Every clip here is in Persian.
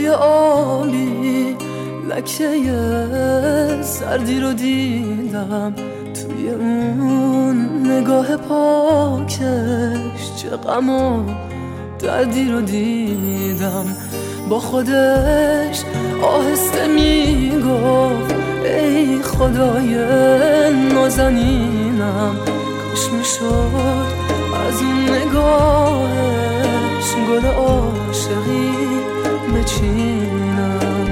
روی آبی لکه سردی رو دیدم، توی اون نگاه پاکش چه غم و دردی رو دیدم. با خودش آهسته میگفت ای خدای نازنینم، کاش میشد از اون نگاهش گل عاشقی بچینم.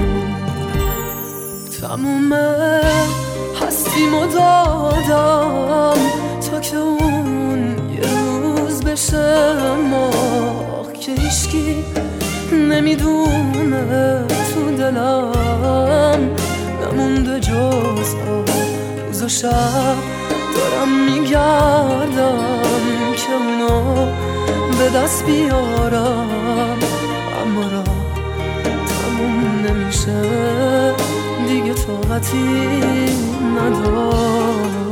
تموم هستیمو دادم تا که اون یه روز بشه ماه که هیچکی نمیدونه تو دلم نمونده جز روز و شب دارم میگردم که اونو به دست بیارم، اما راه تموم نمیشه دیگه، طاقتی ندارم.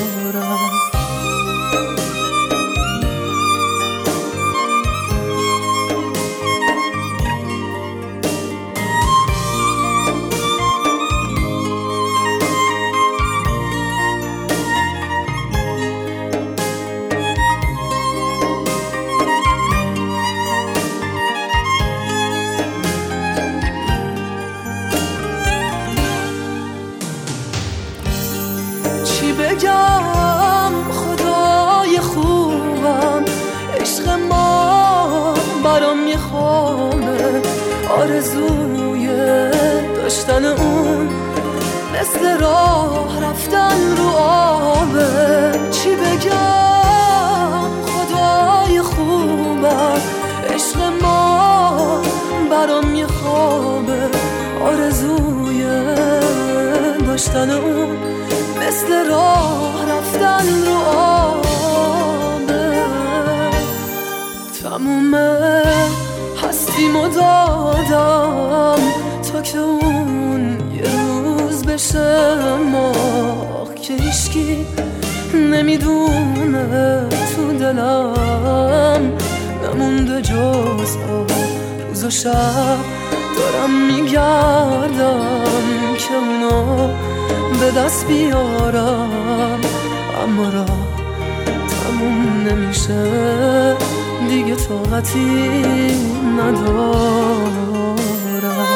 بگم خدای خوبم، عشق ما برام میخوامه، آرزوی داشتن اون مثل راه رفتن رو آبه. چی بگم خدای خوبم، عشق ما برام میخوامه، آرزوی داشتن اون مثل راه رفتن رو آبه. تموم هستیمو دادم تا که اون یه روز بشه ماه که هیچکی نمیدونه تو دلم نمونده جز روز و شب دارم میگردم که اونو به دست بیارم، اما راه تموم نمیشه دیگه، طاقتی ندارم.